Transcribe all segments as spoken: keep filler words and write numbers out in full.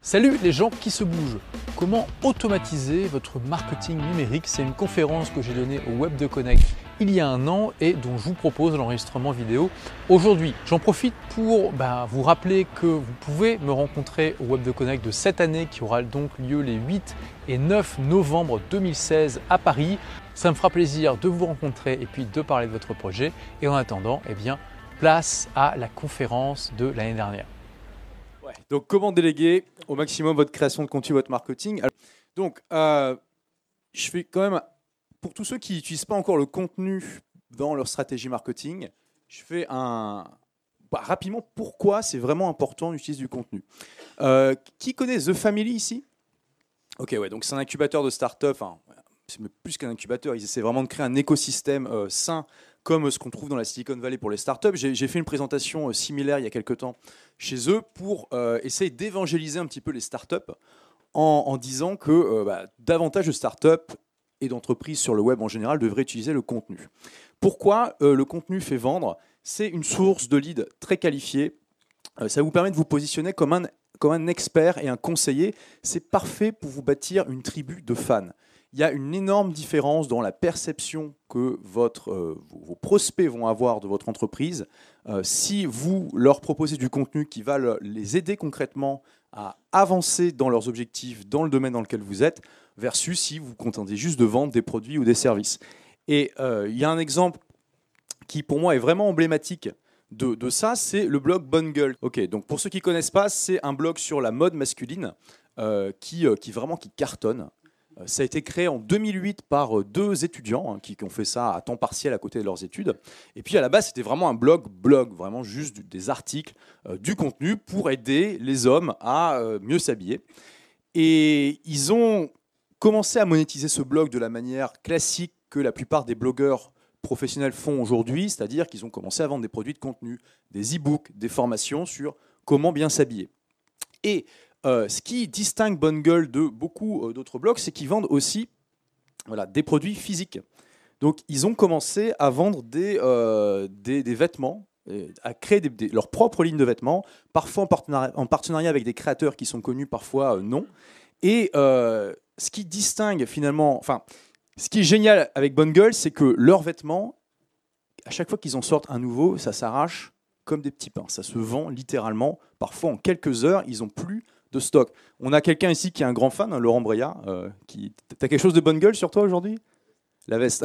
Salut les gens qui se bougent. Comment automatiser votre marketing numérique? C'est une conférence que j'ai donnée au Web de Connect il y a un an et dont je vous propose l'enregistrement vidéo aujourd'hui. J'en profite pour bah, vous rappeler que vous pouvez me rencontrer au Web de Connect de cette année qui aura donc lieu les huit et neuf novembre deux mille seize à Paris. Ça me fera plaisir de vous rencontrer et puis de parler de votre projet. Et en attendant, eh bien, place à la conférence de l'année dernière. Ouais, donc, comment déléguer au maximum votre création de contenu, votre marketing? Alors, donc, euh, je fais quand même, pour tous ceux qui n'utilisent pas encore le contenu dans leur stratégie marketing, je fais un... Bah, rapidement, pourquoi c'est vraiment important d'utiliser du contenu. Euh, qui connaît The Family ici? Ok, ouais, donc c'est un incubateur de start-up, enfin, c'est plus qu'un incubateur, ils essaient vraiment de créer un écosystème euh, sain, comme ce qu'on trouve dans la Silicon Valley pour les startups. J'ai, j'ai fait une présentation euh, similaire il y a quelques temps chez eux pour euh, essayer d'évangéliser un petit peu les startups en, en disant que euh, bah, davantage de startups et d'entreprises sur le web en général devraient utiliser le contenu. Pourquoi euh, le contenu fait vendre? C'est une source de lead très qualifiée. Euh, ça vous permet de vous positionner comme un, comme un expert et un conseiller. C'est parfait pour vous bâtir une tribu de fans. Il y a une énorme différence dans la perception que votre, euh, vos prospects vont avoir de votre entreprise euh, si vous leur proposez du contenu qui va le, les aider concrètement à avancer dans leurs objectifs, dans le domaine dans lequel vous êtes, versus si vous vous contentez juste de vendre des produits ou des services. Et euh, il y a un exemple qui, pour moi, est vraiment emblématique de, de ça, c'est le blog Bungle. Ok, donc pour ceux qui ne connaissent pas, c'est un blog sur la mode masculine euh, qui, euh, qui vraiment qui cartonne. Ça a été créé en deux mille huit par deux étudiants hein, qui, qui ont fait ça à temps partiel à côté de leurs études. Et puis à la base, c'était vraiment un blog, blog, vraiment juste du, des articles, euh, du contenu pour aider les hommes à euh, mieux s'habiller. Et ils ont commencé à monétiser ce blog de la manière classique que la plupart des blogueurs professionnels font aujourd'hui, c'est-à-dire qu'ils ont commencé à vendre des produits de contenu, des e-books, des formations sur comment bien s'habiller. Et Euh, ce qui distingue Bungle de beaucoup euh, d'autres blogs, c'est qu'ils vendent aussi voilà, des produits physiques. Donc, ils ont commencé à vendre des, euh, des, des vêtements, à créer des, des, leur propre ligne de vêtements, parfois en partenariat, en partenariat avec des créateurs qui sont connus, parfois euh, non. Et euh, ce qui distingue finalement, enfin, ce qui est génial avec Bungle, c'est que leurs vêtements, à chaque fois qu'ils en sortent un nouveau, ça s'arrache comme des petits pains. Ça se vend littéralement. Parfois, en quelques heures, ils n'ont plus de stock. On a quelqu'un ici qui est un grand fan, hein, Laurent Breillat. Euh, qui... T'as quelque chose de Bungle sur toi aujourd'hui? La veste.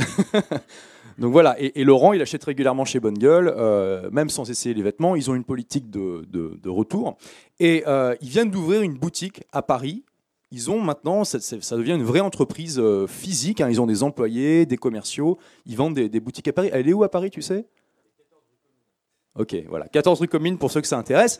Donc voilà, et, et Laurent, il achète régulièrement chez Bungle, euh, même sans essayer les vêtements. Ils ont une politique de, de, de retour. Et euh, ils viennent d'ouvrir une boutique à Paris. Ils ont maintenant, ça, ça devient une vraie entreprise euh, physique. Hein. Ils ont des employés, des commerciaux. Ils vendent des, des boutiques à Paris. Elle est où à Paris, tu sais? Ok, voilà. quatorze rue Commune pour ceux que ça intéresse.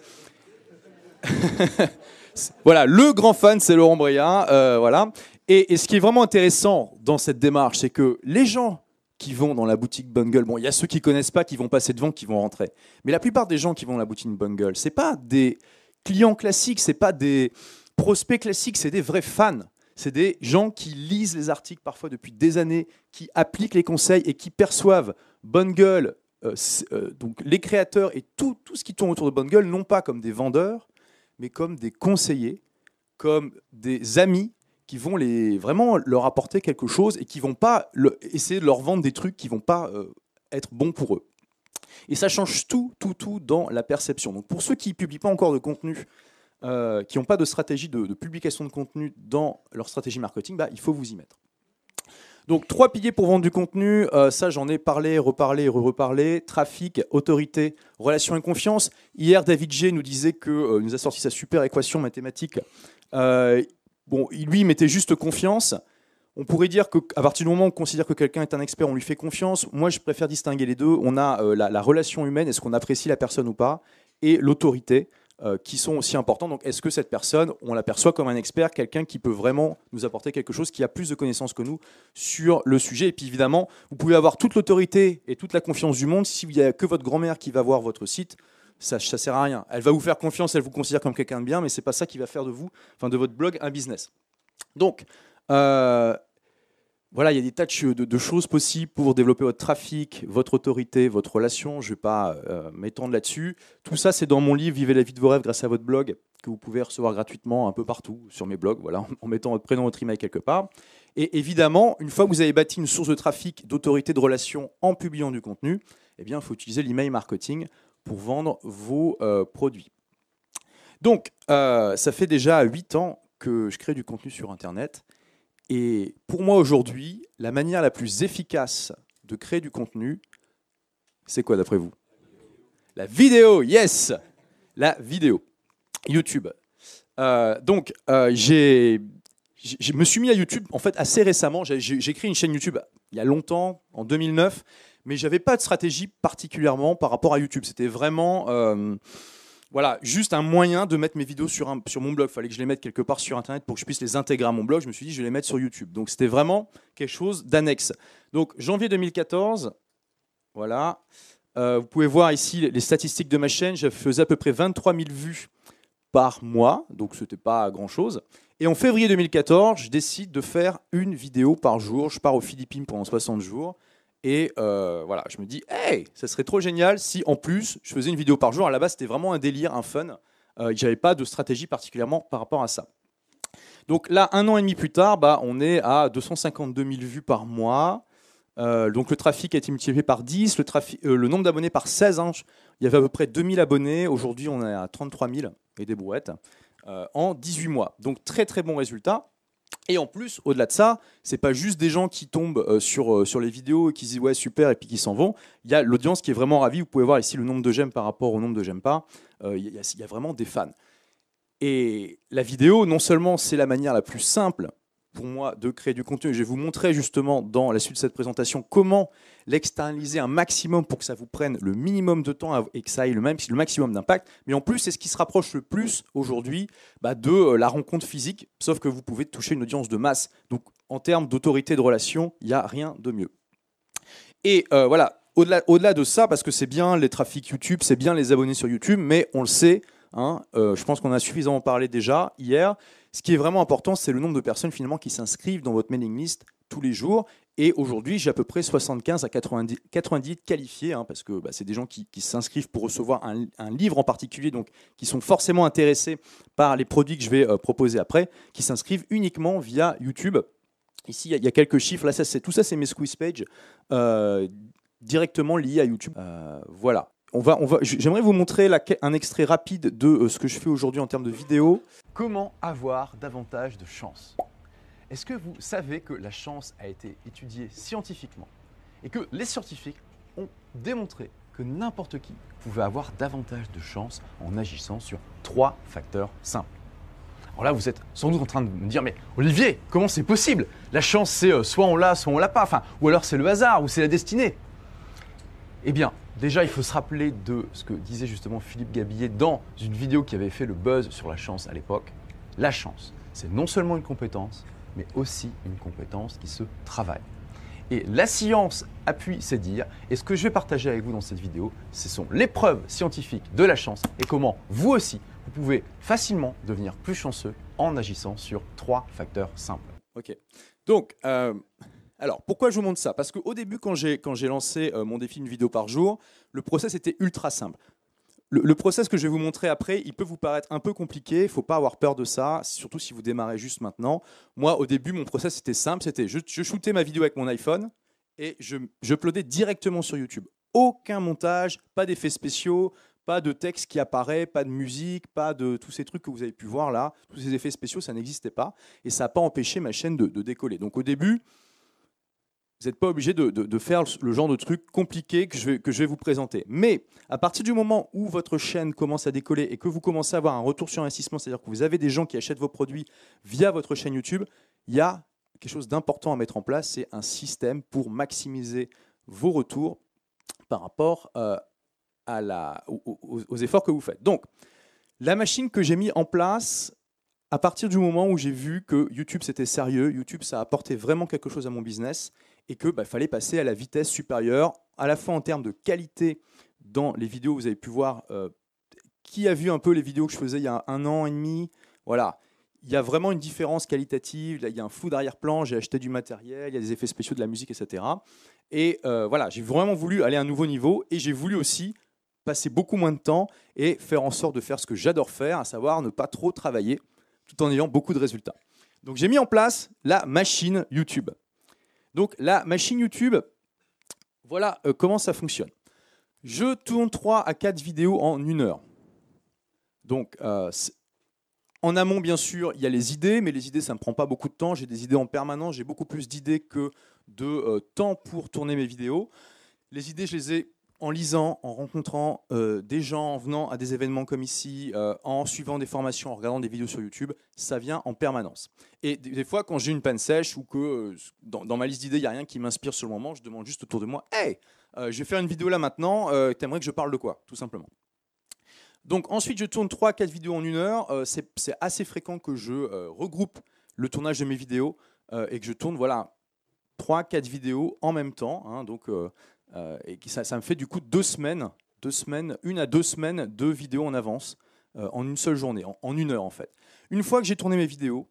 Voilà, le grand fan, c'est Laurent Breillat. Euh, voilà. Et, et ce qui est vraiment intéressant dans cette démarche, c'est que les gens qui vont dans la boutique Bungle, bon, il y a ceux qui ne connaissent pas, qui vont passer devant, qui vont rentrer. Mais la plupart des gens qui vont dans la boutique Bungle, ce n'est pas des clients classiques, ce n'est pas des prospects classiques, c'est des vrais fans. C'est des gens qui lisent les articles parfois depuis des années, qui appliquent les conseils et qui perçoivent Bungle, euh, euh, donc les créateurs et tout, tout ce qui tourne autour de Bungle, non pas comme des vendeurs, mais comme des conseillers, comme des amis qui vont les, vraiment leur apporter quelque chose et qui ne vont pas le, essayer de leur vendre des trucs qui ne vont pas euh, être bons pour eux. Et ça change tout, tout, tout dans la perception. Donc pour ceux qui ne publient pas encore de contenu, euh, qui n'ont pas de stratégie de, de publication de contenu dans leur stratégie marketing, bah, il faut vous y mettre. Donc, trois piliers pour vendre du contenu, euh, ça j'en ai parlé, reparlé et re-reparlé. Trafic, autorité, relation et confiance. Hier, David G nous disait que euh, nous a sorti sa super équation mathématique. Euh, bon, lui, il mettait juste confiance. On pourrait dire qu'à partir du moment où on considère que quelqu'un est un expert, on lui fait confiance. Moi, je préfère distinguer les deux. On a euh, la, la relation humaine, est-ce qu'on apprécie la personne ou pas, et l'autorité. Euh, qui sont aussi importants. Donc, est-ce que cette personne, on l'aperçoit comme un expert, quelqu'un qui peut vraiment nous apporter quelque chose, qui a plus de connaissances que nous sur le sujet? Et puis, évidemment, vous pouvez avoir toute l'autorité et toute la confiance du monde. S'il n'y a que votre grand-mère qui va voir votre site, ça ne sert à rien. Elle va vous faire confiance, elle vous considère comme quelqu'un de bien, mais ce n'est pas ça qui va faire de vous, enfin de votre blog, un business. Donc, euh, voilà, il y a des tas de, de, de choses possibles pour développer votre trafic, votre autorité, votre relation. Je ne vais pas euh, m'étendre là-dessus. Tout ça, c'est dans mon livre « Vivez la vie de vos rêves » grâce à votre blog, que vous pouvez recevoir gratuitement un peu partout sur mes blogs, voilà, en mettant votre prénom, votre email quelque part. Et évidemment, une fois que vous avez bâti une source de trafic, d'autorité, de relation en publiant du contenu, eh bien, il faut utiliser l'email marketing pour vendre vos euh, produits. Donc, euh, ça fait déjà huit ans que je crée du contenu sur Internet. Et pour moi, aujourd'hui, la manière la plus efficace de créer du contenu, c'est quoi d'après vous? La vidéo, yes! La vidéo. YouTube. Euh, donc, euh, j'ai... Je me suis mis à YouTube en fait assez récemment. J'ai créé une chaîne YouTube il y a longtemps, en deux mille neuf, mais je n'avais pas de stratégie particulièrement par rapport à YouTube. C'était vraiment euh, voilà, juste un moyen de mettre mes vidéos sur, un, sur mon blog. Il fallait que je les mette quelque part sur Internet pour que je puisse les intégrer à mon blog. Je me suis dit, je vais les mettre sur YouTube. Donc c'était vraiment quelque chose d'annexe. Donc janvier deux mille quatorze, voilà. Euh, vous pouvez voir ici les statistiques de ma chaîne. Je faisais à peu près vingt-trois mille vues par mois, donc ce n'était pas grand-chose. Et en février deux mille quatorze, je décide de faire une vidéo par jour. Je pars aux Philippines pendant soixante jours. Et euh, voilà, je me dis, hey, ça serait trop génial si en plus je faisais une vidéo par jour. À la base, c'était vraiment un délire, un fun. Euh, je n'avais pas de stratégie particulièrement par rapport à ça. Donc là, un an et demi plus tard, bah, on est à deux cent cinquante-deux mille vues par mois. Euh, donc le trafic a été multiplié par dix, le, trafic, euh, le nombre d'abonnés par seize. Hein. Il y avait à peu près deux mille abonnés. Aujourd'hui, on est à trente-trois mille et des brouettes. Euh, en dix-huit mois. Donc très très bon résultat. Et en plus, au-delà de ça, c'est pas juste des gens qui tombent euh, sur, euh, sur les vidéos et qui disent ouais super et puis qui s'en vont. Il y a l'audience qui est vraiment ravie. Vous pouvez voir ici le nombre de j'aime par rapport au nombre de j'aime pas. Euh, il, y a, il y a vraiment des fans. Et la vidéo, non seulement c'est la manière la plus simple pour moi de créer du contenu, je vais vous montrer justement dans la suite de cette présentation comment l'externaliser un maximum pour que ça vous prenne le minimum de temps et que ça ait le, même, le maximum d'impact. Mais en plus, c'est ce qui se rapproche le plus aujourd'hui bah, de la rencontre physique, sauf que vous pouvez toucher une audience de masse. Donc en termes d'autorité de relation, il n'y a rien de mieux. Et euh, voilà, au-delà, au-delà de ça, parce que c'est bien les trafics YouTube, c'est bien les abonnés sur YouTube, mais on le sait, hein, euh, je pense qu'on a suffisamment parlé déjà hier. Ce qui est vraiment important, c'est le nombre de personnes finalement qui s'inscrivent dans votre mailing list tous les jours. Et aujourd'hui, j'ai à peu près soixante-quinze à quatre-vingt-dix, quatre-vingt-dix qualifiés, hein, parce que bah, c'est des gens qui, qui s'inscrivent pour recevoir un, un livre en particulier, donc qui sont forcément intéressés par les produits que je vais euh, proposer après, qui s'inscrivent uniquement via YouTube. Ici, il y, y a quelques chiffres. Là, ça, c'est, tout ça, c'est mes squeeze pages euh, directement liés à YouTube. Euh, voilà. On va, on va, j'aimerais vous montrer la, un extrait rapide de euh, ce que je fais aujourd'hui en termes de vidéo. Comment avoir davantage de chance? Est-ce que vous savez que la chance a été étudiée scientifiquement et que les scientifiques ont démontré que n'importe qui pouvait avoir davantage de chance en agissant sur trois facteurs simples? Alors là, vous êtes sans doute en train de me dire, mais Olivier, comment c'est possible? La chance, c'est euh, soit on l'a, soit on l'a pas, enfin, ou alors c'est le hasard, ou c'est la destinée. Eh bien, déjà, il faut se rappeler de ce que disait justement Philippe Gabillet dans une vidéo qui avait fait le buzz sur la chance à l'époque. La chance, c'est non seulement une compétence, mais aussi une compétence qui se travaille. Et la science appuie ces dires. Et ce que je vais partager avec vous dans cette vidéo, ce sont les preuves scientifiques de la chance et comment vous aussi, vous pouvez facilement devenir plus chanceux en agissant sur trois facteurs simples. Ok. Donc, euh, alors pourquoi je vous montre ça? Parce qu'au début, quand j'ai quand j'ai lancé euh, mon défi une vidéo par jour, le process était ultra simple. Le, le process que je vais vous montrer après, il peut vous paraître un peu compliqué. Il ne faut pas avoir peur de ça, surtout si vous démarrez juste maintenant. Moi, au début, mon process était simple. C'était je, je shootais ma vidéo avec mon iPhone et je, je uploadais directement sur YouTube. Aucun montage, pas d'effets spéciaux, pas de texte qui apparaît, pas de musique, pas de tous ces trucs que vous avez pu voir là. Tous ces effets spéciaux, ça n'existait pas. Et ça n'a pas empêché ma chaîne de, de décoller. Donc au début, vous n'êtes pas obligé de, de, de faire le genre de truc compliqué que je, vais, que je vais vous présenter. Mais à partir du moment où votre chaîne commence à décoller et que vous commencez à avoir un retour sur investissement, c'est-à-dire que vous avez des gens qui achètent vos produits via votre chaîne YouTube, il y a quelque chose d'important à mettre en place, c'est un système pour maximiser vos retours par rapport euh, à la, aux, aux, aux efforts que vous faites. Donc, la machine que j'ai mis en place, à partir du moment où j'ai vu que YouTube c'était sérieux, YouTube ça apportait vraiment quelque chose à mon business, et qu'il bah, fallait passer à la vitesse supérieure, à la fois en termes de qualité dans les vidéos. Vous avez pu voir, euh, qui a vu un peu les vidéos que je faisais il y a un an et demi, voilà. il y a vraiment une différence qualitative. Là, il y a un flou d'arrière-plan, j'ai acheté du matériel, il y a des effets spéciaux, de la musique, et cetera. Et euh, voilà, j'ai vraiment voulu aller à un nouveau niveau et j'ai voulu aussi passer beaucoup moins de temps et faire en sorte de faire ce que j'adore faire, à savoir ne pas trop travailler tout en ayant beaucoup de résultats. Donc j'ai mis en place la machine YouTube. Donc la machine YouTube, voilà euh, comment ça fonctionne. Je tourne trois à quatre vidéos en une heure. Donc euh, en amont, bien sûr, il y a les idées, mais les idées, ça ne me prend pas beaucoup de temps. J'ai des idées en permanence, j'ai beaucoup plus d'idées que de euh, temps pour tourner mes vidéos. Les idées, je les ai en lisant, en rencontrant euh, des gens, en venant à des événements comme ici, euh, en suivant des formations, en regardant des vidéos sur YouTube. Ça vient en permanence. Et des fois, quand j'ai une panne sèche ou que euh, dans, dans ma liste d'idées, il n'y a rien qui m'inspire sur le moment, je demande juste autour de moi « Hey, euh, je vais faire une vidéo là maintenant, euh, t'aimerais que je parle de quoi ?» Tout simplement. Donc ensuite, je tourne trois à quatre vidéos en une heure. Euh, c'est, c'est assez fréquent que je euh, regroupe le tournage de mes vidéos euh, et que je tourne voilà, trois à quatre vidéos en même temps. Hein, donc, euh, euh, et ça, ça me fait du coup deux semaines, deux semaines, une à deux semaines de vidéos en avance euh, en une seule journée, en, en une heure en fait. Une fois que j'ai tourné mes vidéos,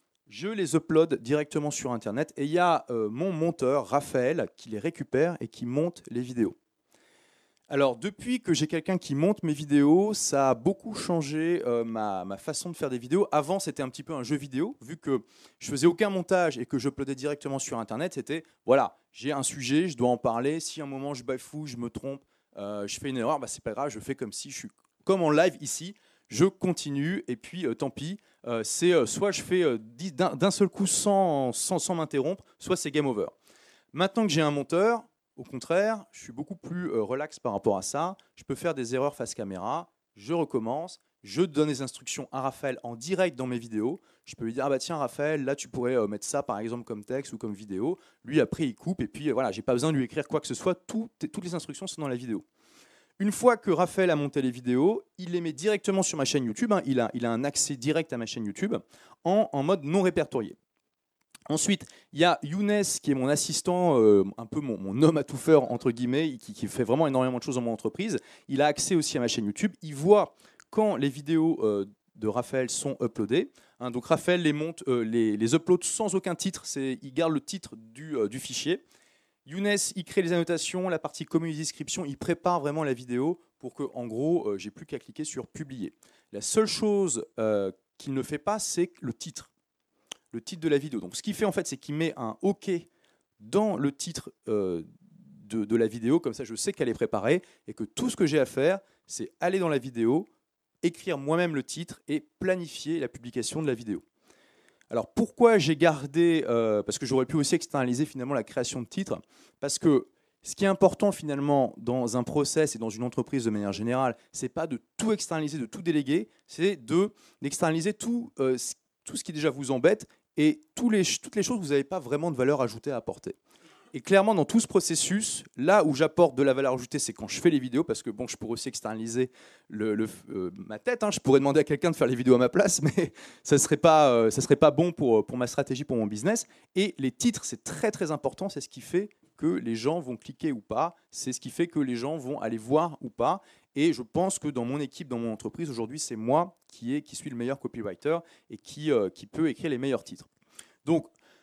je les upload directement sur Internet et il y a euh, mon monteur, Raphaël, qui les récupère et qui monte les vidéos. Alors, depuis que j'ai quelqu'un qui monte mes vidéos, ça a beaucoup changé euh, ma, ma façon de faire des vidéos. Avant, c'était un petit peu un jeu vidéo, vu que je faisais aucun montage et que je uploadais directement sur Internet. C'était, voilà, j'ai un sujet, je dois en parler. Si à un moment je bafoue, je me trompe, euh, je fais une erreur, bah, c'est pas grave, je fais comme si je suis comme en live ici. Je continue et puis euh, tant pis. Euh, c'est euh, soit je fais euh, d'un, d'un seul coup sans, sans, sans m'interrompre, soit c'est game over. Maintenant que j'ai un monteur, au contraire, je suis beaucoup plus euh, relax par rapport à ça. Je peux faire des erreurs face caméra. Je recommence. Je donne des instructions à Raphaël en direct dans mes vidéos. Je peux lui dire, ah bah tiens Raphaël, là tu pourrais euh, mettre ça par exemple comme texte ou comme vidéo. Lui après il coupe et puis euh, voilà, j'ai pas besoin de lui écrire quoi que ce soit. Tout, toutes les instructions sont dans la vidéo. Une fois que Raphaël a monté les vidéos, il les met directement sur ma chaîne YouTube. Hein. Il a, il a un accès direct à ma chaîne YouTube en, en mode non répertorié. Ensuite, il y a Younes qui est mon assistant, euh, un peu mon, mon homme à tout faire, entre guillemets, qui, qui fait vraiment énormément de choses dans mon entreprise. Il a accès aussi à ma chaîne YouTube. Il voit quand les vidéos euh, de Raphaël sont uploadées. Hein, donc Raphaël les monte, euh, les, les upload sans aucun titre. C'est, il garde le titre du, euh, du fichier. Younes, il crée les annotations, la partie community description. Il prépare vraiment la vidéo pour que, en gros, euh, j'ai plus qu'à cliquer sur publier. La seule chose euh, qu'il ne fait pas, c'est le titre. Le titre de la vidéo. Donc, ce qu'il fait, en fait, c'est qu'il met un OK dans le titre euh, de, de la vidéo. Comme ça, je sais qu'elle est préparée et que tout ce que j'ai à faire, c'est aller dans la vidéo, écrire moi-même le titre et planifier la publication de la vidéo. Alors, pourquoi j'ai gardé... Euh, parce que j'aurais pu aussi externaliser finalement la création de titres. Parce que ce qui est important finalement dans un process et dans une entreprise de manière générale, c'est pas de tout externaliser, de tout déléguer, c'est de, d'externaliser tout euh, ce tout ce qui déjà vous embête et tous les, toutes les choses où vous n'avez pas vraiment de valeur ajoutée à apporter. Et clairement, dans tout ce processus, là où j'apporte de la valeur ajoutée, c'est quand je fais les vidéos, parce que bon, je pourrais aussi externaliser le, le, euh, ma tête. Hein, je pourrais demander à quelqu'un de faire les vidéos à ma place, mais ça ne serait pas, euh, ça serait pas bon pour, pour ma stratégie, pour mon business. Et les titres, c'est très très important. C'est ce qui fait que les gens vont cliquer ou pas. C'est ce qui fait que les gens vont aller voir ou pas. Et je pense que dans mon équipe, dans mon entreprise, aujourd'hui, c'est moi qui, est, qui suis le meilleur copywriter et qui, euh, qui peut écrire les meilleurs titres. Donc,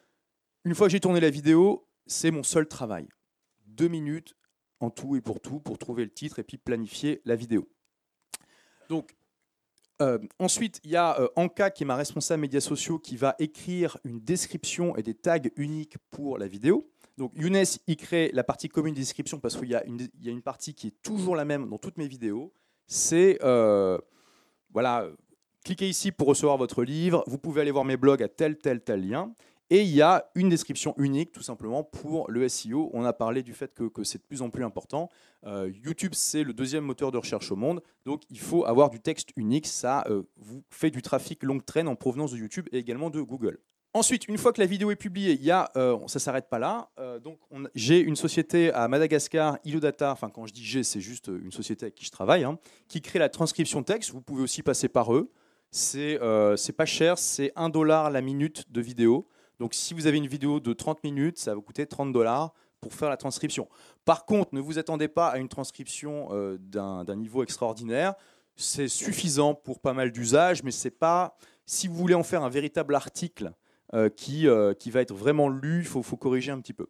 une fois que j'ai tourné la vidéo, c'est mon seul travail. Deux minutes en tout et pour tout pour trouver le titre et puis planifier la vidéo. Donc, euh, ensuite, il y a euh, Anka qui est ma responsable médias sociaux qui va écrire une description et des tags uniques pour la vidéo. Donc Younes, il crée la partie commune description parce qu'il y a une, il y a une partie qui est toujours la même dans toutes mes vidéos. C'est, euh, voilà, cliquez ici pour recevoir votre livre. Vous pouvez aller voir mes blogs à tel, tel, tel lien. Et il y a une description unique, tout simplement, pour le S E O. On a parlé du fait que, que c'est de plus en plus important. Euh, YouTube, c'est le deuxième moteur de recherche au monde. Donc, il faut avoir du texte unique. Ça euh, vous fait du trafic longue traîne en provenance de YouTube et également de Google. Ensuite, une fois que la vidéo est publiée, il y a, euh, ça ne s'arrête pas là. Euh, donc, on, j'ai une société à Madagascar, Ilodata, enfin quand je dis j'ai, c'est juste une société avec qui je travaille, hein, qui crée la transcription texte. Vous pouvez aussi passer par eux. C'est, euh, c'est pas cher, c'est un dollar la minute de vidéo. Donc, si vous avez une vidéo de trente minutes, ça va vous coûter trente dollars pour faire la transcription. Par contre, ne vous attendez pas à une transcription euh, d'un, d'un niveau extraordinaire. C'est suffisant pour pas mal d'usages, mais c'est pas... Si vous voulez en faire un véritable article euh, qui, euh, qui va être vraiment lu, il faut, faut corriger un petit peu.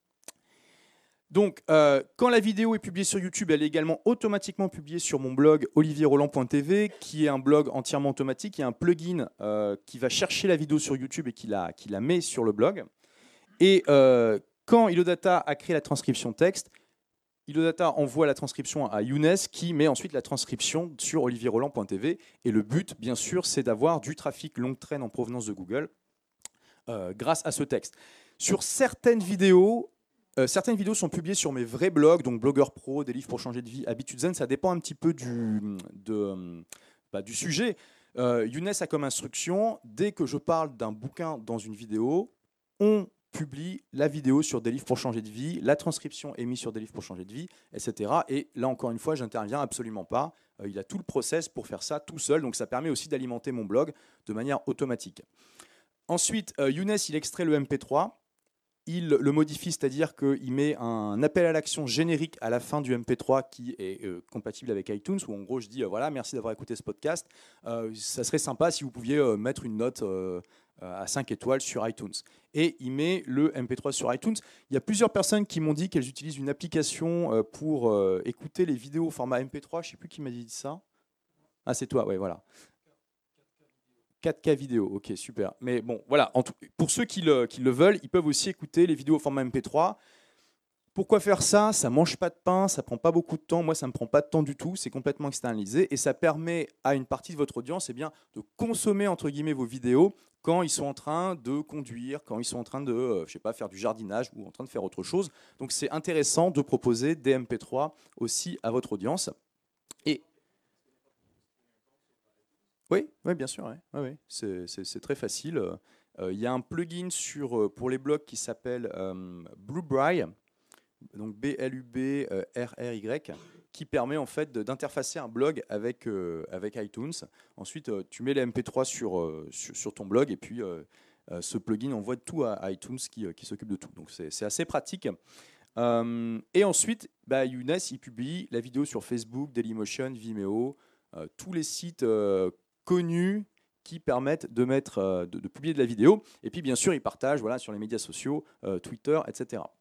Donc, euh, quand la vidéo est publiée sur YouTube, elle est également automatiquement publiée sur mon blog olivier roland point t v, qui est un blog entièrement automatique. Il y a un plugin euh, qui va chercher la vidéo sur YouTube et qui la, qui la met sur le blog. Et euh, quand Ilodata a créé la transcription texte, Ilodata envoie la transcription à Younes, qui met ensuite la transcription sur olivier roland point t v. Et le but, bien sûr, c'est d'avoir du trafic long train en provenance de Google euh, grâce à ce texte. Sur certaines vidéos, Euh, certaines vidéos sont publiées sur mes vrais blogs, donc Blogueur Pro, des livres pour changer de vie, Habitudes Zen. Ça dépend un petit peu du, de, bah, du sujet. Euh, Younes a comme instruction, dès que je parle d'un bouquin dans une vidéo, on publie la vidéo sur des livres pour changer de vie, la transcription est mise sur des livres pour changer de vie, et cetera. Et là, encore une fois, j'interviens absolument pas. Euh, il a tout le process pour faire ça tout seul, donc ça permet aussi d'alimenter mon blog de manière automatique. Ensuite, euh, Younes, il extrait le M P trois. Il le modifie, c'est-à-dire qu'il met un appel à l'action générique à la fin du M P trois qui est euh, compatible avec iTunes, où en gros je dis euh, voilà, merci d'avoir écouté ce podcast. Euh, ça serait sympa si vous pouviez euh, mettre une note euh, à cinq étoiles sur iTunes. Et il met le M P trois sur iTunes. Il y a plusieurs personnes qui m'ont dit qu'elles utilisent une application euh, pour euh, écouter les vidéos au format M P trois. Je ne sais plus qui m'a dit ça. Ah, c'est toi, ouais, voilà. quatre K vidéo, ok, super. Mais bon, voilà, en tout, pour ceux qui le, qui le veulent, ils peuvent aussi écouter les vidéos au format M P trois. Pourquoi faire ça? Ça ne mange pas de pain, ça ne prend pas beaucoup de temps. Moi, ça ne me prend pas de temps du tout, c'est complètement externalisé. Et ça permet à une partie de votre audience eh bien, de consommer entre guillemets vos vidéos quand ils sont en train de conduire, quand ils sont en train de euh, je sais pas, faire du jardinage ou en train de faire autre chose. Donc c'est intéressant de proposer des M P trois aussi à votre audience. Et Oui, oui, bien sûr. Ouais. Ouais, ouais. C'est, c'est, c'est très facile. Il euh, y a un plugin sur, euh, pour les blogs qui s'appelle euh, Blueberry, donc B L U B R R Y, qui permet en fait de, d'interfacer un blog avec, euh, avec iTunes. Ensuite, euh, tu mets les M P trois sur, euh, sur, sur ton blog et puis euh, euh, ce plugin envoie tout à iTunes qui, euh, qui s'occupe de tout. Donc c'est, c'est assez pratique. Euh, et ensuite, bah, Younes, il publie la vidéo sur Facebook, Dailymotion, Vimeo, euh, tous les sites euh, connus qui permettent de, mettre, euh, de, de publier de la vidéo. Et puis, bien sûr, il partage voilà, sur les médias sociaux, euh, Twitter, et cetera.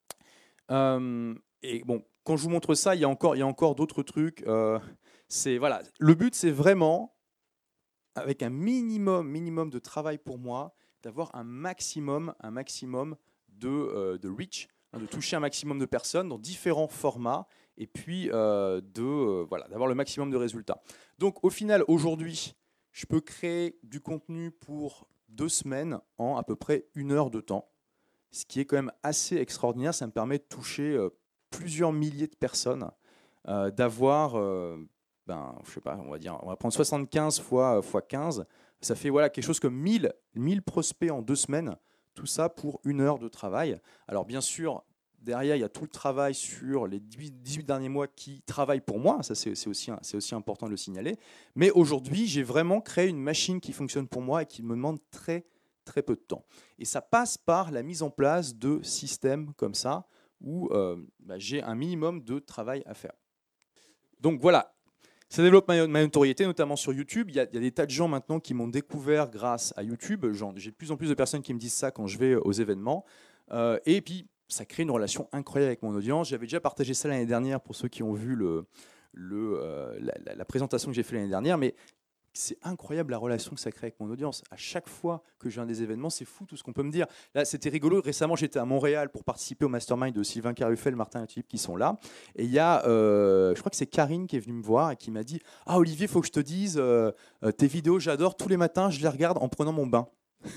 Euh, et bon, quand je vous montre ça, il y a encore, il y a encore d'autres trucs. Euh, c'est, voilà, le but, c'est vraiment, avec un minimum, minimum de travail pour moi, d'avoir un maximum, un maximum de, euh, de reach, hein, de toucher un maximum de personnes dans différents formats, et puis euh, de, euh, voilà, d'avoir le maximum de résultats. Donc, au final, aujourd'hui, je peux créer du contenu pour deux semaines en à peu près une heure de temps, ce qui est quand même assez extraordinaire. Ça me permet de toucher euh, plusieurs milliers de personnes, euh, d'avoir, euh, ben, je sais pas, on va dire, on va prendre soixante-quinze fois, fois quinze, ça fait voilà, quelque chose comme mille, mille prospects en deux semaines, tout ça pour une heure de travail. Alors bien sûr, derrière, il y a tout le travail sur les dix-huit derniers mois qui travaillent pour moi. Ça, c'est, c'est, aussi, c'est aussi important de le signaler. Mais aujourd'hui, j'ai vraiment créé une machine qui fonctionne pour moi et qui me demande très, très peu de temps. Et ça passe par la mise en place de systèmes comme ça, où euh, bah, j'ai un minimum de travail à faire. Donc voilà, ça développe ma, ma notoriété, notamment sur YouTube. Il y, a, il y a des tas de gens maintenant qui m'ont découvert grâce à YouTube. Genre, j'ai de plus en plus de personnes qui me disent ça quand je vais aux événements. Euh, et puis, ça crée une relation incroyable avec mon audience. J'avais déjà partagé ça l'année dernière pour ceux qui ont vu le, le, euh, la, la, la présentation que j'ai fait l'année dernière. Mais c'est incroyable la relation que ça crée avec mon audience. À chaque fois que je viens à des événements, c'est fou tout ce qu'on peut me dire. Là, c'était rigolo. Récemment, j'étais à Montréal pour participer au mastermind de Sylvain Carruffel, Martin Latulippe qui sont là. Et il y a, euh, je crois que c'est Karine qui est venue me voir et qui m'a dit « Ah Olivier, il faut que je te dise, euh, tes vidéos, j'adore. Tous les matins, je les regarde en prenant mon bain. »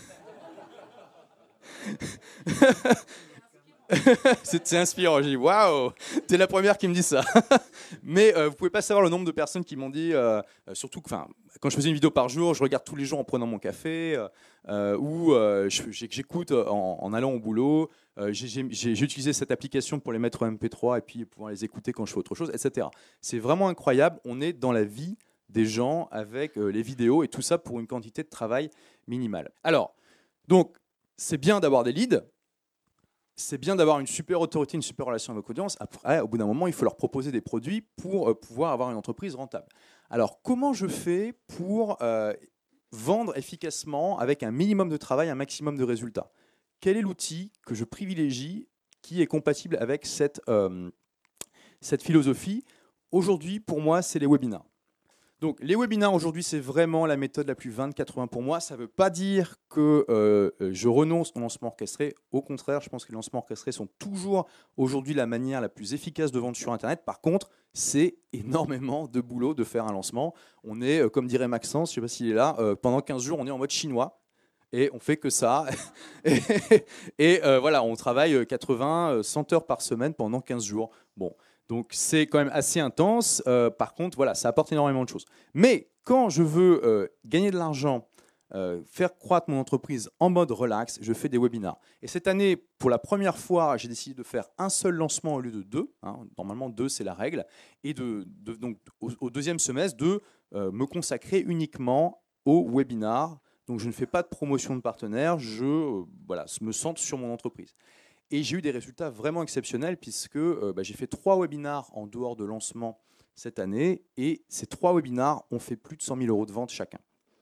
C'est inspirant, j'ai dit waouh, t'es la première qui me dit ça. Mais euh, vous pouvez pas savoir le nombre de personnes qui m'ont dit, euh, surtout que quand je faisais une vidéo par jour, je regarde tous les jours en prenant mon café, euh, ou euh, j'écoute en, en allant au boulot, euh, j'ai utilisé cette application pour les mettre en M P trois et puis pouvoir les écouter quand je fais autre chose, et cetera. C'est vraiment incroyable, on est dans la vie des gens avec euh, les vidéos et tout ça pour une quantité de travail minimale. Alors, donc, c'est bien d'avoir des leads. C'est bien d'avoir une super autorité, une super relation avec l'audience. Après, au bout d'un moment, il faut leur proposer des produits pour euh, pouvoir avoir une entreprise rentable. Alors, comment je fais pour euh, vendre efficacement avec un minimum de travail, un maximum de résultats. Quel est l'outil que je privilégie qui est compatible avec cette, euh, cette philosophie? Aujourd'hui, pour moi, c'est les webinars. Donc, les webinars, aujourd'hui, c'est vraiment la méthode la plus vingt quatre-vingts pour moi. Ça ne veut pas dire que euh, je renonce au lancement orchestré. Au contraire, je pense que les lancements orchestrés sont toujours aujourd'hui la manière la plus efficace de vendre sur Internet. Par contre, c'est énormément de boulot de faire un lancement. On est, euh, comme dirait Maxence, je ne sais pas s'il est là, euh, pendant quinze jours, on est en mode chinois. Et on fait que ça. et et euh, voilà, on travaille quatre-vingts, cent heures par semaine pendant quinze jours. Bon. Donc c'est quand même assez intense. Euh, par contre, voilà, ça apporte énormément de choses. Mais quand je veux euh, gagner de l'argent, euh, faire croître mon entreprise en mode relax, je fais des webinars. Et cette année, pour la première fois, j'ai décidé de faire un seul lancement au lieu de deux. Hein. Normalement, deux, c'est la règle. Et de, de, donc, au, au deuxième semestre, de euh, me consacrer uniquement aux webinars. Donc je ne fais pas de promotion de partenaires, je euh, voilà, me centre sur mon entreprise. Et j'ai eu des résultats vraiment exceptionnels puisque euh, bah, j'ai fait trois webinars en dehors de lancement cette année et ces trois webinars ont fait plus de cent mille euros de vente chacun.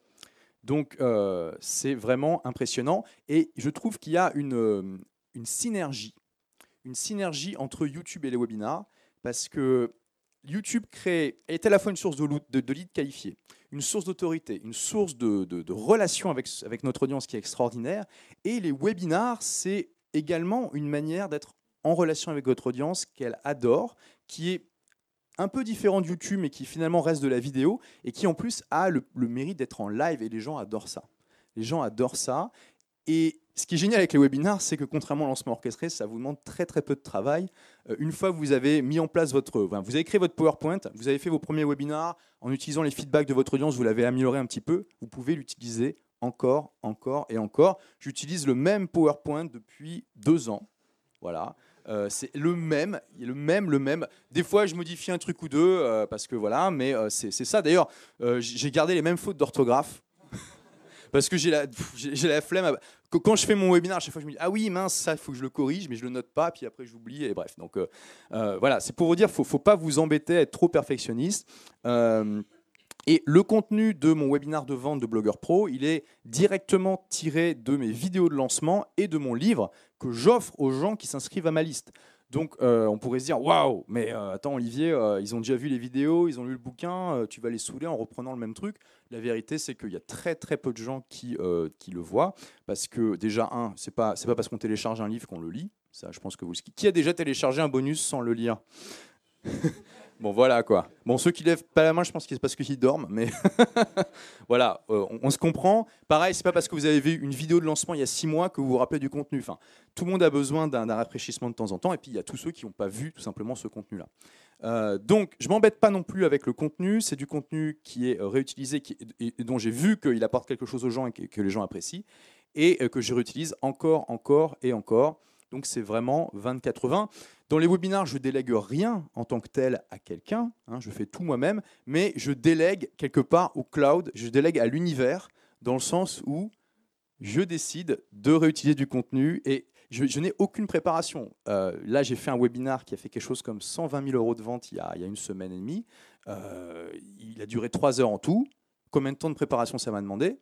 Donc euh, c'est vraiment impressionnant et je trouve qu'il y a une, euh, une synergie, une synergie entre YouTube et les webinars parce que YouTube crée, est à la fois une source de, de, de leads qualifiés, une source d'autorité, une source de, de, de relation avec, avec notre audience qui est extraordinaire et les webinars, c'est également une manière d'être en relation avec votre audience qu'elle adore, qui est un peu différent de YouTube, mais qui finalement reste de la vidéo, et qui en plus a le, le mérite d'être en live, et les gens adorent ça. Les gens adorent ça, et ce qui est génial avec les webinars, c'est que contrairement au lancement orchestré, ça vous demande très très peu de travail. Euh, une fois que vous avez mis en place votre... Enfin, vous avez créé votre PowerPoint, vous avez fait vos premiers webinars, en utilisant les feedbacks de votre audience, vous l'avez amélioré un petit peu, vous pouvez l'utiliser encore, encore et encore. J'utilise le même PowerPoint depuis deux ans. Voilà. Euh, c'est le même, le même, le même. Des fois, je modifie un truc ou deux, euh, parce que voilà, mais euh, c'est ça. D'ailleurs, euh, j'ai gardé les mêmes fautes d'orthographe. Parce que j'ai la, j'ai la flemme. À... Quand je fais mon webinaire, à chaque fois, je me dis ah oui, mince, ça, il faut que je le corrige, mais je le note pas, puis après, j'oublie, et bref. Donc, euh, euh, voilà, c'est pour vous dire, faut, faut pas vous embêter à être trop perfectionniste. Euh, Et le contenu de mon webinaire de vente de Blogueur Pro, il est directement tiré de mes vidéos de lancement et de mon livre que j'offre aux gens qui s'inscrivent à ma liste. Donc, euh, on pourrait se dire, waouh, mais euh, attends, Olivier, euh, ils ont déjà vu les vidéos, ils ont lu le bouquin, euh, tu vas les saouler en reprenant le même truc. La vérité, c'est qu'il y a très très peu de gens qui, euh, qui le voient, parce que déjà, un, c'est pas, c'est pas parce qu'on télécharge un livre qu'on le lit. Ça, je pense que vous. Qui a déjà téléchargé un bonus sans le lire? Bon, voilà quoi. Bon, ceux qui lèvent pas la main, je pense que c'est parce qu'ils dorment, mais voilà, euh, on, on se comprend. Pareil, c'est pas parce que vous avez vu une vidéo de lancement il y a six mois que vous vous rappelez du contenu. Enfin, tout le monde a besoin d'un rafraîchissement de temps en temps, et puis il y a tous ceux qui n'ont pas vu tout simplement ce contenu-là. Euh, donc, je m'embête pas non plus avec le contenu. C'est du contenu qui est réutilisé qui, et, et dont j'ai vu qu'il apporte quelque chose aux gens et que, que les gens apprécient, et euh, que je réutilise encore, encore et encore. Donc, c'est vraiment vingt quatre-vingts. Dans les webinars, je ne délègue rien en tant que tel à quelqu'un, hein, je fais tout moi-même, mais je délègue quelque part au cloud, je délègue à l'univers, dans le sens où je décide de réutiliser du contenu et je, je n'ai aucune préparation. Euh, là, j'ai fait un webinar qui a fait quelque chose comme cent vingt mille euros de vente il y a, il y a une semaine et demie. Euh, il a duré trois heures en tout. Combien de temps de préparation ça m'a demandé?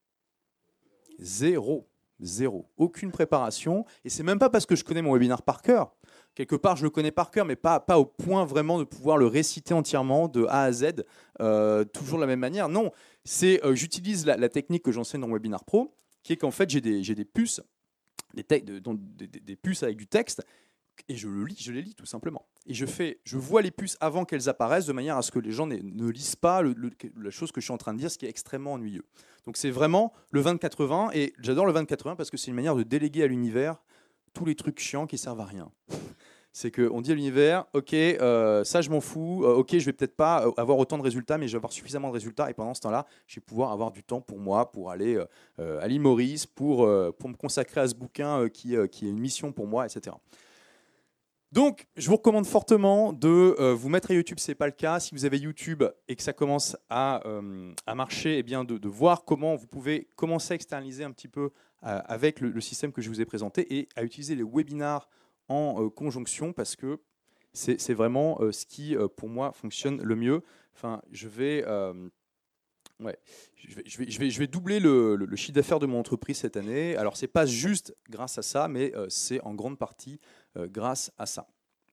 Zéro. Zéro. Aucune préparation. Et c'est même pas parce que je connais mon webinar par cœur. Quelque part, je le connais par cœur, mais pas, pas au point vraiment de pouvoir le réciter entièrement de A à Z, euh, toujours de la même manière. Non, c'est euh, j'utilise la, la technique que j'enseigne dans Webinar Pro, qui est qu'en fait, j'ai des, j'ai des puces, des, de, des, des, des puces avec du texte, et je le lis, je les lis tout simplement. Et je fais, je vois les puces avant qu'elles apparaissent, de manière à ce que les gens ne, ne lisent pas le, le, la chose que je suis en train de dire, ce qui est extrêmement ennuyeux. Donc c'est vraiment le vingt quatre-vingts, et j'adore le vingt quatre-vingts parce que c'est une manière de déléguer à l'univers tous les trucs chiants qui servent à rien. C'est qu'on dit à l'univers, ok, euh, ça je m'en fous, euh, ok, je vais peut-être pas avoir autant de résultats, mais je vais avoir suffisamment de résultats, et pendant ce temps-là, je vais pouvoir avoir du temps pour moi, pour aller euh, à l'île Maurice, pour, euh, pour me consacrer à ce bouquin euh, qui, euh, qui est une mission pour moi, et cetera. Donc, je vous recommande fortement de euh, vous mettre à YouTube, si ce n'est pas le cas. Si vous avez YouTube et que ça commence à, euh, à marcher, eh bien de, de voir comment vous pouvez commencer à externaliser un petit peu euh, avec le, le système que je vous ai présenté et à utiliser les webinars en euh, conjonction parce que c'est vraiment euh, ce qui, euh, pour moi, fonctionne le mieux. Enfin, je vais, euh, Ouais, je vais, je vais, je vais, je vais doubler le, le- le chiffre d'affaires de mon entreprise cette année. Alors, c'est pas juste grâce à ça, mais euh, c'est en grande partie euh, grâce à ça.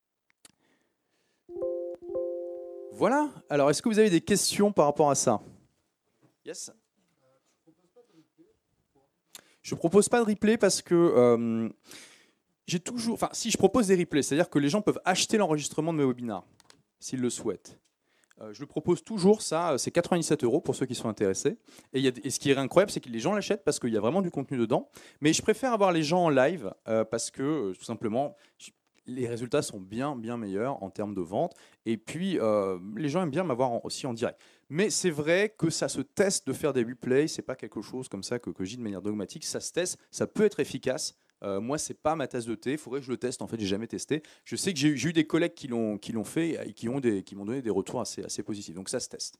Voilà. Alors, est-ce que vous avez des questions par rapport à ça? Yes. Je propose pas de replay parce que euh, j'ai toujours. Enfin, si je propose des replays, c'est-à-dire que les gens peuvent acheter l'enregistrement de mes webinars s'ils le souhaitent. Euh, je le propose toujours, ça, c'est quatre-vingt-dix-sept euros pour ceux qui sont intéressés. Et, il y a, et ce qui est incroyable, c'est que les gens l'achètent parce qu'il y a vraiment du contenu dedans. Mais je préfère avoir les gens en live euh, parce que, euh, tout simplement, je- les résultats sont bien, bien meilleurs en termes de vente. Et puis, euh, les gens aiment bien m'avoir en- aussi en direct. Mais c'est vrai que ça se teste de faire des replays. C'est pas quelque chose comme ça que, que je dis de manière dogmatique. Ça se teste, ça peut être efficace. Euh, moi, c'est pas ma tasse de thé. Il faudrait que je le teste. En fait, j'ai jamais testé. Je sais que j'ai eu, j'ai eu des collègues qui l'ont qui l'ont fait et qui ont des, qui m'ont donné des retours assez assez positifs. Donc ça se teste.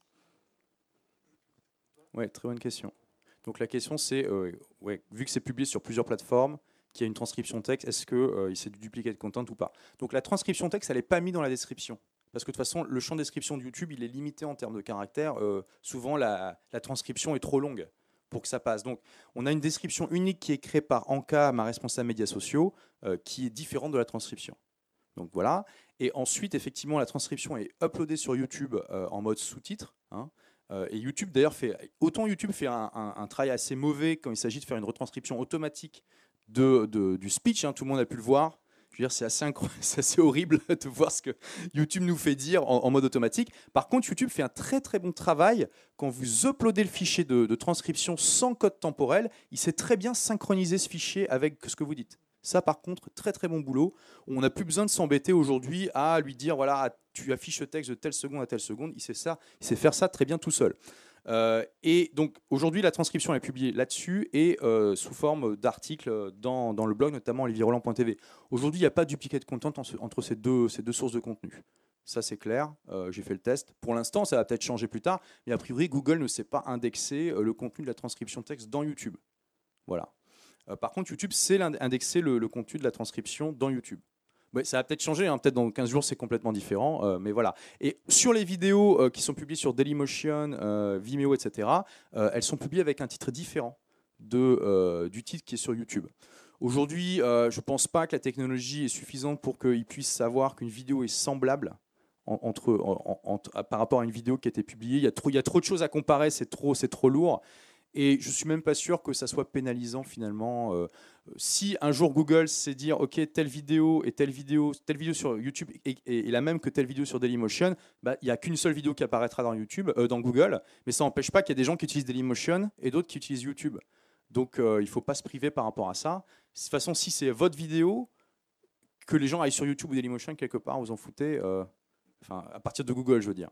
Ouais, très bonne question. Donc la question c'est, euh, ouais, vu que c'est publié sur plusieurs plateformes, qu'il y a une transcription texte, est-ce que euh, c'est du duplicate content ou pas? Donc la transcription texte, elle n'est pas mise dans la description. Parce que de toute façon, le champ de description de YouTube, il est limité en termes de caractères. Euh, souvent, la, la transcription est trop longue pour que ça passe. Donc, on a une description unique qui est créée par Anka, ma responsable médias sociaux, euh, qui est différente de la transcription. Donc voilà. Et ensuite, effectivement, la transcription est uploadée sur YouTube euh, en mode sous-titre. Hein. Euh, et YouTube, d'ailleurs, fait autant YouTube fait un, un- un travail assez mauvais quand il s'agit de faire une retranscription automatique de, de- du speech. Hein, tout le monde a pu le voir. Je veux dire, c'est assez, incro- c'est assez horrible de voir ce que YouTube nous fait dire en, en mode automatique. Par contre, YouTube fait un très très bon travail quand vous uploadez le fichier de, de transcription sans code temporel. Il sait très bien synchroniser ce fichier avec ce que vous dites. Ça, par contre, très très bon boulot. On n'a plus besoin de s'embêter aujourd'hui à lui dire voilà, tu affiches le texte de telle seconde à telle seconde. Il sait ça, il sait faire ça très bien tout seul. Euh, et donc aujourd'hui, la transcription est publiée là-dessus et euh, sous forme d'articles dans, dans le blog, notamment olivier roland point t v. Aujourd'hui, il n'y a pas de duplicate content en- entre ces deux, ces deux sources de contenu. Ça, c'est clair. Euh, J'ai fait le test. Pour l'instant, ça va peut-être changer plus tard. Mais a priori, Google ne sait pas indexer euh, le contenu de la transcription texte dans YouTube. Voilà. Euh, par contre, YouTube sait indexer le, le contenu de la transcription dans YouTube. Ouais, ça va peut-être changer, hein. Peut-être dans quinze jours c'est complètement différent, euh, mais voilà. Et sur les vidéos euh, qui sont publiées sur Dailymotion, euh, Vimeo, et cetera, euh, elles sont publiées avec un titre différent de, euh, du titre qui est sur YouTube. Aujourd'hui, euh, je ne pense pas que la technologie est suffisante pour qu'ils puissent savoir qu'une vidéo est semblable en- entre, en- en- en- par rapport à une vidéo qui a été publiée. Il y a trop, il y a trop de choses à comparer, c'est trop, c'est trop lourd. Et je ne suis même pas sûr que ça soit pénalisant finalement. Euh, si un jour Google sait dire ok, telle vidéo et telle vidéo, telle vidéo sur YouTube est, est- est la même que telle vidéo sur Dailymotion, bah, il n'y a qu'une seule vidéo qui apparaîtra dans YouTube, euh, dans Google, mais ça n'empêche pas qu'il y a des gens qui utilisent Dailymotion et d'autres qui utilisent YouTube. Donc euh, il ne faut pas se priver par rapport à ça. De toute façon, si c'est votre vidéo, que les gens aillent sur YouTube ou Dailymotion quelque part, vous en foutez. euh, Enfin, à partir de Google, je veux dire.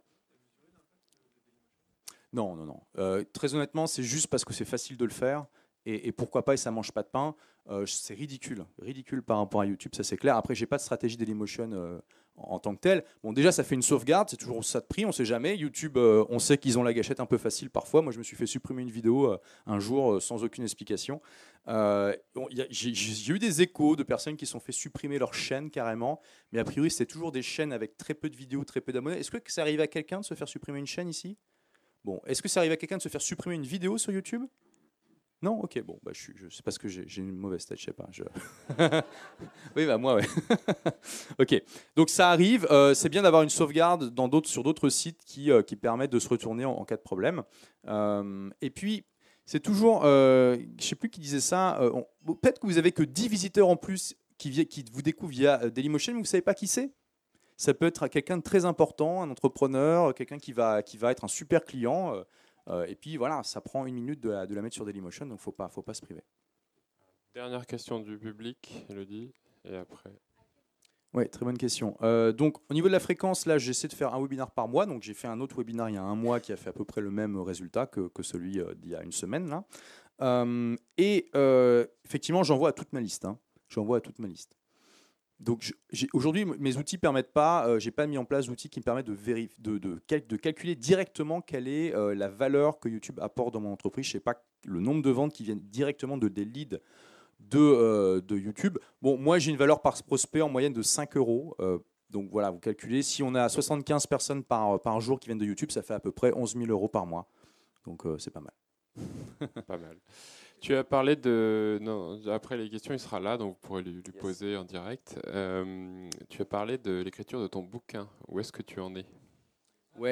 Non, non, non. Euh, très honnêtement, c'est juste parce que c'est facile de le faire. Et, et pourquoi pas, et ça mange pas de pain. Euh, c'est ridicule. Ridicule par rapport à YouTube, ça c'est clair. Après, j'ai pas de stratégie Dailymotion euh, en, en tant que telle. Bon, déjà, ça fait une sauvegarde. C'est toujours ça de prix, on sait jamais. YouTube, euh, on sait qu'ils ont la gâchette un peu facile parfois. Moi, je me suis fait supprimer une vidéo euh, un jour euh, sans aucune explication. Euh, bon, y a- j'ai j'ai eu des échos de personnes qui se sont fait supprimer leur chaîne carrément. Mais a priori, c'est toujours des chaînes avec très peu de vidéos, très peu d'abonnés. Est-ce que ça arrive à quelqu'un de se faire supprimer une chaîne ici? Bon, est-ce que ça arrive à quelqu'un de se faire supprimer une vidéo sur YouTube? Non. Ok, bon, bah, je suis, je, c'est parce que j'ai j'ai une mauvaise tête, je sais pas. Je... oui, bah moi, ouais. Ok, donc ça arrive. Euh, c'est bien d'avoir une sauvegarde dans d'autres, sur d'autres sites qui, euh, qui permettent de se retourner en, en cas de problème. Euh, et puis, c'est toujours, euh, je sais plus qui disait ça. euh, on- peut-être que vous avez que dix visiteurs en plus qui, vi- qui vous découvrent via euh, Dailymotion, mais vous savez pas qui c'est. Ça peut être quelqu'un de très important, un entrepreneur, quelqu'un qui va, qui va être un super client. euh, euh, et puis voilà, ça prend une minute de la, de la mettre sur Dailymotion, donc faut pas, faut pas se priver. Dernière question du public, Elodie, et après. Oui, très bonne question. Euh, donc au niveau de la fréquence, là, j'essaie de faire un webinar par mois. Donc j'ai fait un autre webinar il y a un mois qui a fait à peu près le même résultat que, que celui euh, d'il y a une semaine là. Euh, et euh, effectivement, j'envoie à toute ma liste. Hein. J'envoie à toute ma liste. Donc je- j'ai- aujourd'hui, m- mes outils permettent pas, euh, j'ai pas mis en place d'outils qui me permettent de, vérif- de, de, cal- de calculer directement quelle est euh, la valeur que YouTube apporte dans mon entreprise. Je sais pas le nombre de ventes qui viennent directement de des leads de, euh, de YouTube. Bon, moi j'ai une valeur par prospect en moyenne de cinq euros. Euh, donc voilà, vous calculez, si on a soixante-quinze personnes par, par jour qui viennent de YouTube, ça fait à peu près onze mille euros par mois. Donc euh, c'est pas mal. Pas mal. Tu as parlé de... Non, après les questions, il sera là, donc vous pourrez lui, lui Yes. poser en direct. Euh, tu as parlé de l'écriture de ton bouquin. Où est-ce que tu en es? Ouais.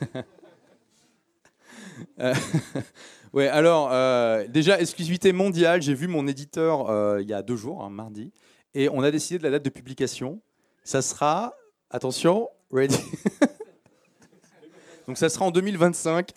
Euh, ouais, alors, euh, déjà, exclusivité mondiale, j'ai vu mon éditeur euh, il y a deux jours, hein, mardi, et on a décidé de la date de publication. Ça sera, attention, ready. Donc ça sera en deux mille vingt-cinq.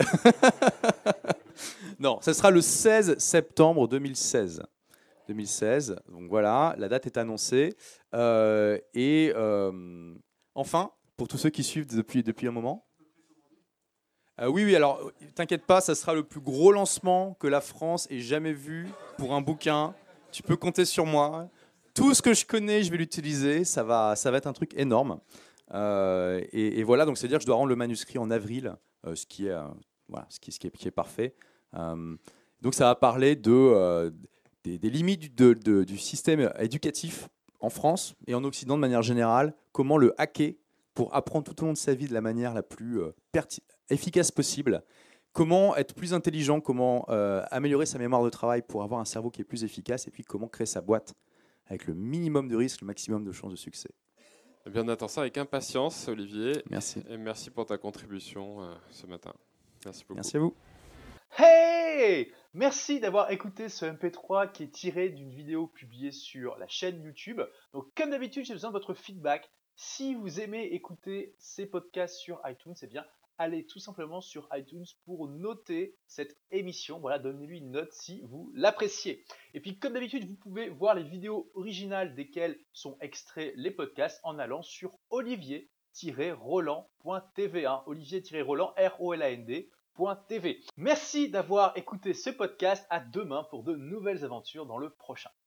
Non, ça sera le seize septembre deux mille seize. deux mille seize, donc voilà, la date est annoncée. Euh, et euh, enfin, pour tous ceux qui suivent depuis, depuis un moment, euh, oui, oui, alors t'inquiète pas, ça sera le plus gros lancement que la France ait jamais vu pour un bouquin. Tu peux compter sur moi. Tout ce que je connais, je vais l'utiliser. Ça va, ça va être un truc énorme. Euh, et, et voilà, donc c'est-à-dire que je dois rendre le manuscrit en avril, euh, ce qui est, euh, voilà, ce qui, ce qui est, qui est parfait. Euh, donc ça va parler de, euh, des, des limites du, de, de, du système éducatif en France et en Occident de manière générale, comment le hacker pour apprendre tout au long de sa vie de la manière la plus euh, perti- efficace possible, comment être plus intelligent, comment euh, améliorer sa mémoire de travail pour avoir un cerveau qui est plus efficace, et puis comment créer sa boîte avec le minimum de risques, le maximum de chances de succès. Eh bien, on attend ça avec impatience, Olivier. Merci. Et merci pour ta contribution euh, ce matin. Merci beaucoup. Merci à vous. Hey! Merci d'avoir écouté ce M P trois qui est tiré d'une vidéo publiée sur la chaîne YouTube. Donc, comme d'habitude, j'ai besoin de votre feedback. Si vous aimez écouter ces podcasts sur iTunes, eh bien, allez tout simplement sur iTunes pour noter cette émission. Voilà, donnez-lui une note si vous l'appréciez. Et puis, comme d'habitude, vous pouvez voir les vidéos originales desquelles sont extraits les podcasts en allant sur olivier tiret roland point t v. Hein, Olivier-Roland, R O L A N D. .tv. Merci d'avoir écouté ce podcast. À demain pour de nouvelles aventures dans le prochain.